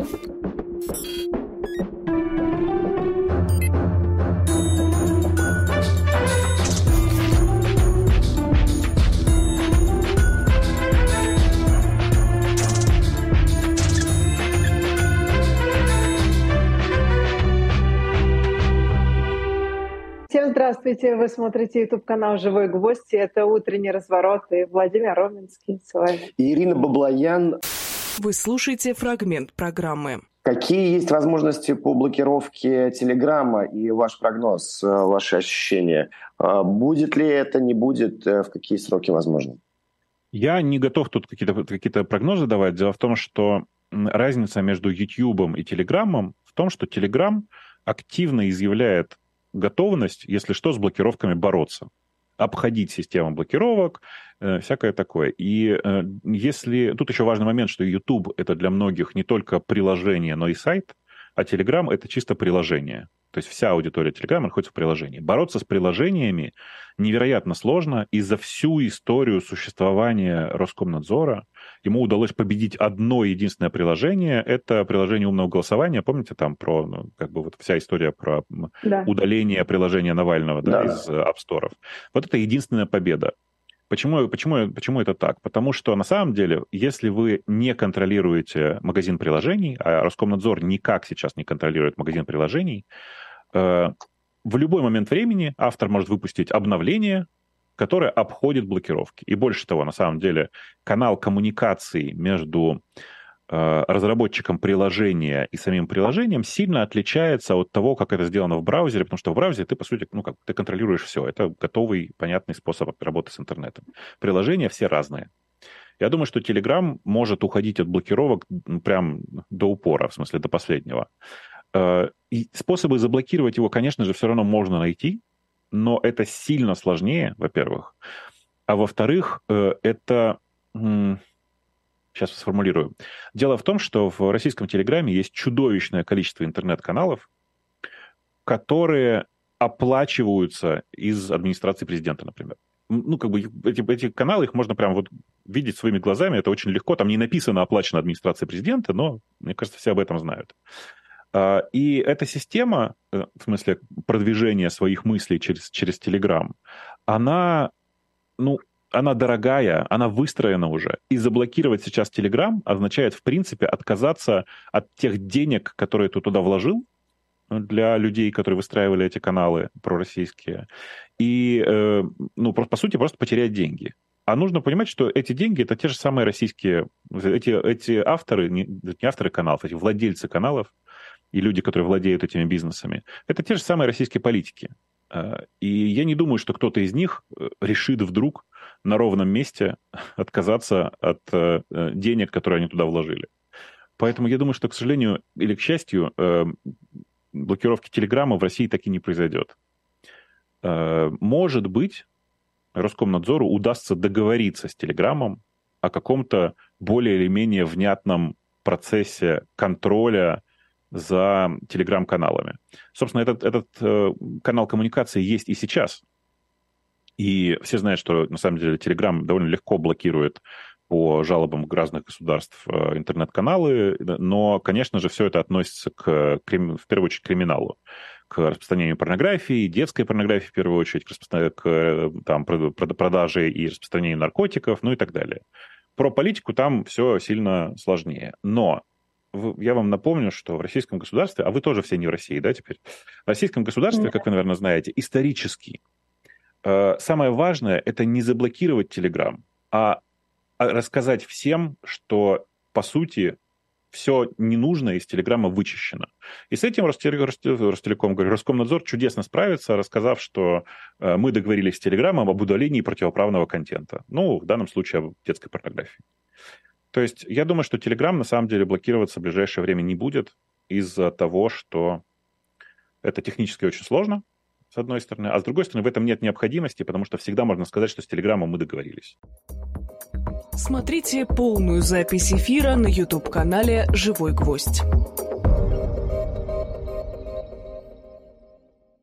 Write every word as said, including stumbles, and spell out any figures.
Всем здравствуйте! Вы смотрите YouTube-канал «Живой гвоздь». Это «Утренний разворот» и Владимир Роменский с вами. И Ирина Баблоян. Вы слушаете фрагмент программы. Какие есть возможности по блокировке Телеграма и ваш прогноз, ваши ощущения? Будет ли это, не будет, в какие сроки возможно? Я не готов тут какие-то, какие-то прогнозы давать. Дело в том, что разница между YouTube и Телеграмом в том, что Телеграм активно изъявляет готовность, если что, с блокировками бороться, обходить систему блокировок, э, всякое такое. И э, если... Тут еще важный момент, что YouTube — это для многих не только приложение, но и сайт, а Telegram — это чисто приложение. То есть вся аудитория Telegram находится в приложении. Бороться с приложениями невероятно сложно, и за всю историю существования Роскомнадзора ему удалось победить одно единственное приложение. Это приложение умного голосования. Помните там про, ну, как бы вот вся история про да. удаление приложения Навального да, да. из App Store. Вот это единственная победа. Почему, почему, почему это так? Потому что на самом деле, если вы не контролируете магазин приложений, а Роскомнадзор никак сейчас не контролирует магазин приложений, э, в любой момент времени автор может выпустить обновление, которое обходит блокировки. И больше того, на самом деле, канал коммуникации между э, разработчиком приложения и самим приложением сильно отличается от того, как это сделано в браузере, потому что в браузере ты, по сути, ну, как, ты контролируешь все. Это готовый, понятный способ работы с интернетом. Приложения все разные. Я думаю, что Telegram может уходить от блокировок прям до упора, в смысле до последнего. Э, и способы заблокировать его, конечно же, все равно можно найти, но это сильно сложнее, во-первых. А во-вторых, это... Сейчас сформулирую. Дело в том, что в российском Телеграме есть чудовищное количество интернет-каналов, которые оплачиваются из администрации президента, например. Ну, как бы эти, эти каналы, их можно прям вот видеть своими глазами, это очень легко. Там не написано «оплачено администрацией президента», но, мне кажется, все об этом знают. И эта система, в смысле продвижения своих мыслей через, через Telegram, она, ну, она дорогая, она выстроена уже. И заблокировать сейчас Telegram означает, в принципе, отказаться от тех денег, которые ты туда вложил, для людей, которые выстраивали эти каналы пророссийские. И, ну, просто, по сути, просто потерять деньги. А нужно понимать, что эти деньги — это те же самые российские... Эти, эти авторы, не, не авторы каналов, эти владельцы каналов, и люди, которые владеют этими бизнесами, это те же самые российские политики. И я не думаю, что кто-то из них решит вдруг на ровном месте отказаться от денег, которые они туда вложили. Поэтому я думаю, что, к сожалению или к счастью, блокировки Телеграма в России так и не произойдет. Может быть, Роскомнадзору удастся договориться с Телеграмом о каком-то более или менее внятном процессе контроля за телеграм-каналами. Собственно, этот, этот э, канал коммуникации есть и сейчас. И все знают, что, на самом деле, Телеграм довольно легко блокирует по жалобам разных государств э, интернет-каналы, но, конечно же, все это относится, к, к, в первую очередь, к криминалу, к распространению порнографии, детской порнографии, в первую очередь, к, к там, продаже и распространению наркотиков, ну и так далее. Про политику там все сильно сложнее. Но я вам напомню, что в российском государстве, а вы тоже все не в России, да, теперь? В российском государстве, как вы, наверное, знаете, исторически самое важное — это не заблокировать Телеграм, а рассказать всем, что, по сути, все ненужное из Телеграма вычищено. И с этим Ростелеком, говорю, Роскомнадзор чудесно справится, рассказав, что мы договорились с Телеграмом об удалении противоправного контента. Ну, в данном случае об детской порнографии. То есть я думаю, что Telegram на самом деле блокироваться в ближайшее время не будет из-за того, что это технически очень сложно, с одной стороны, а с другой стороны в этом нет необходимости, потому что всегда можно сказать, что с Telegram мы договорились. Смотрите полную запись эфира на YouTube-канале «Живой гвоздь».